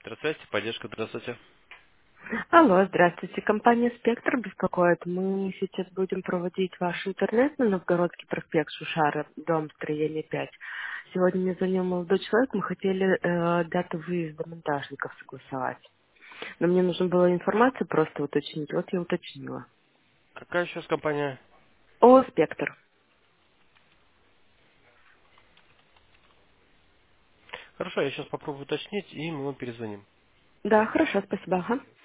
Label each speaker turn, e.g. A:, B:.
A: Здравствуйте, поддержка, здравствуйте.
B: Алло, здравствуйте. Компания «Спектр» беспокоит. Мы сейчас будем проводить ваш интернет на Новгородский проспект Шушара, дом строения 5. Сегодня мне звонил молодой человек, мы хотели дату выезда монтажников согласовать. Но мне нужна была информация просто уточнить. Вот я уточнила.
A: Какая еще раз компания?
B: О, «Спектр».
A: Хорошо, я сейчас попробую уточнить, и мы вам перезвоним.
B: Да, хорошо, спасибо. Ага.